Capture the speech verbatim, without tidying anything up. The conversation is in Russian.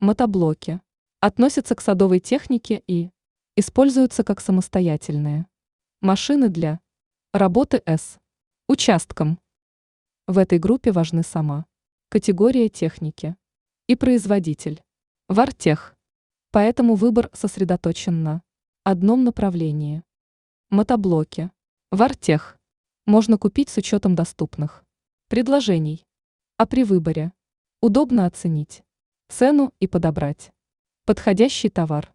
Мотоблоки. Относятся к садовой технике и используются как самостоятельные машины для работы с участком. В этой группе важны сама категория техники и производитель. Вартех. Поэтому выбор сосредоточен на одном направлении. Мотоблоки. Вартех. Можно купить с учетом доступных предложений. А при выборе удобно оценить цену и подобрать подходящий товар.